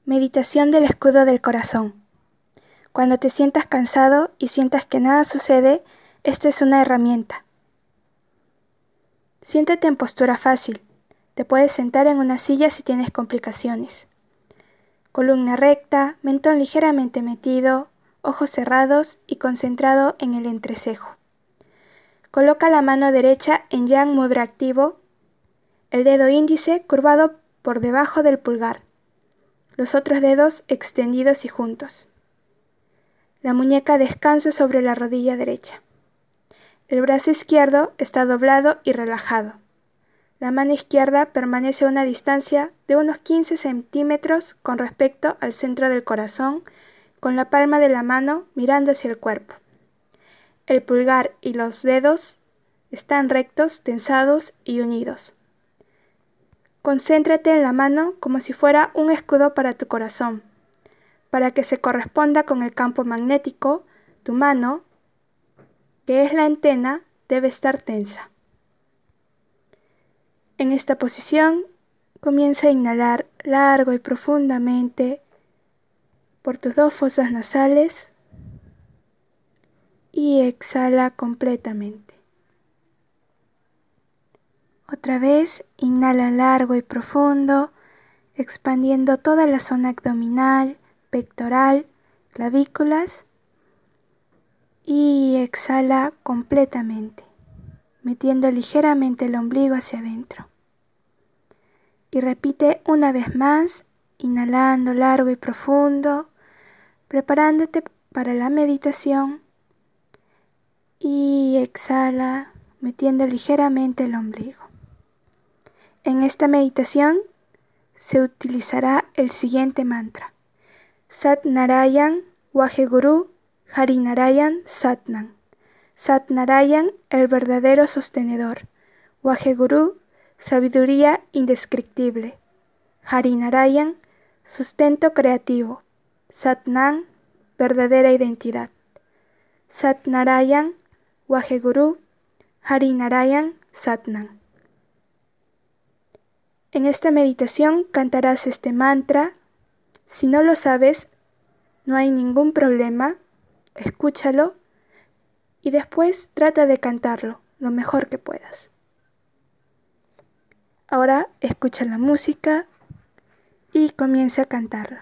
Meditación del escudo del corazón. Cuando te sientas cansado y sientas que nada sucede, esta es una herramienta. Siéntate en postura fácil. Te puedes sentar en una silla si tienes complicaciones. Columna recta, mentón ligeramente metido, ojos cerrados y concentrado en el entrecejo. Coloca la mano derecha en Yang Mudra activo, el dedo índice curvado por debajo del pulgar, los otros dedos extendidos y juntos. La muñeca descansa sobre la rodilla derecha. El brazo izquierdo está doblado y relajado. La mano izquierda permanece a una distancia de unos 15 centímetros con respecto al centro del corazón, con la palma de la mano mirando hacia el cuerpo. El pulgar y los dedos están rectos, tensados y unidos. Concéntrate en la mano como si fuera un escudo para tu corazón. Para que se corresponda con el campo magnético, tu mano, que es la antena, debe estar tensa. En esta posición, comienza a inhalar largo y profundamente por tus dos fosas nasales y exhala completamente. Otra vez, inhala largo y profundo, expandiendo toda la zona abdominal, pectoral, clavículas y exhala completamente, metiendo ligeramente el ombligo hacia adentro. Y repite una vez más, inhalando largo y profundo, preparándote para la meditación y exhala metiendo ligeramente el ombligo. En esta meditación se utilizará el siguiente mantra: Sat Narayan Waheguru Hari Narayan Satnam. Sat Narayan, el verdadero sostenedor. Waheguru, sabiduría indescriptible. Hari Narayan, sustento creativo. Satnam, verdadera identidad. Sat Narayan Waheguru Hari Narayan Satnam. En esta meditación cantarás este mantra. Si no lo sabes, no hay ningún problema. Escúchalo y después trata de cantarlo lo mejor que puedas. Ahora escucha la música y comienza a cantarla.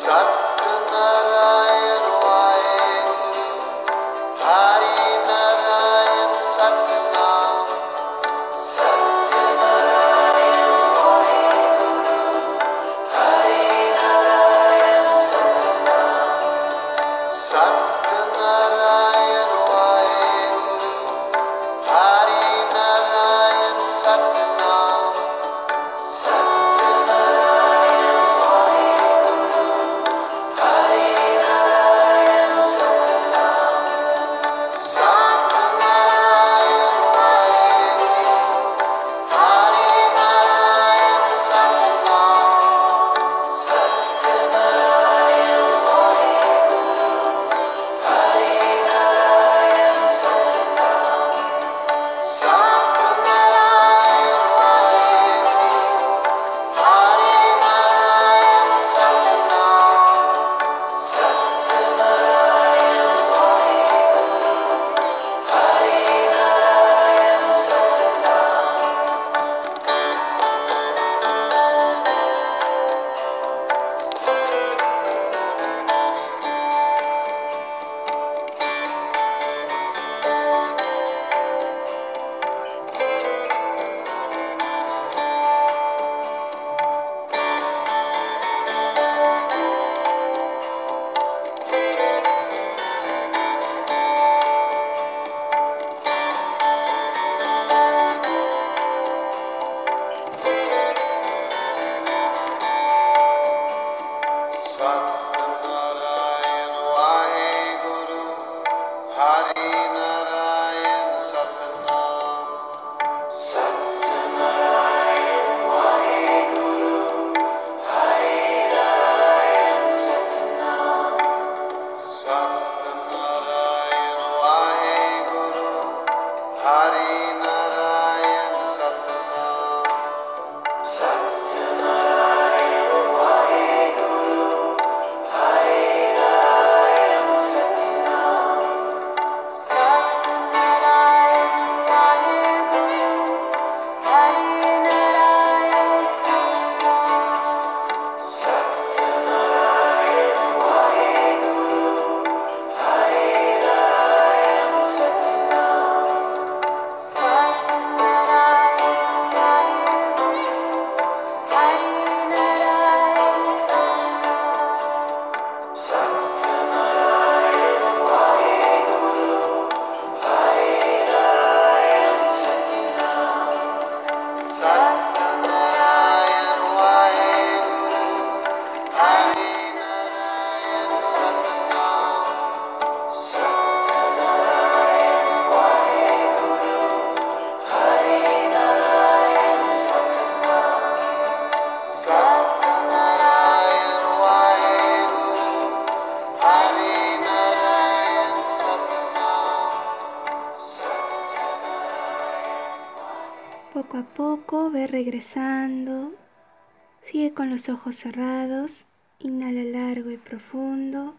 Poco a poco ve regresando, sigue con los ojos cerrados, inhala largo y profundo,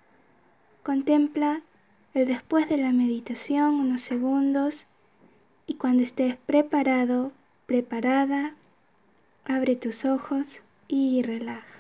contempla el después de la meditación unos segundos y cuando estés preparado, preparada, abre tus ojos y relaja.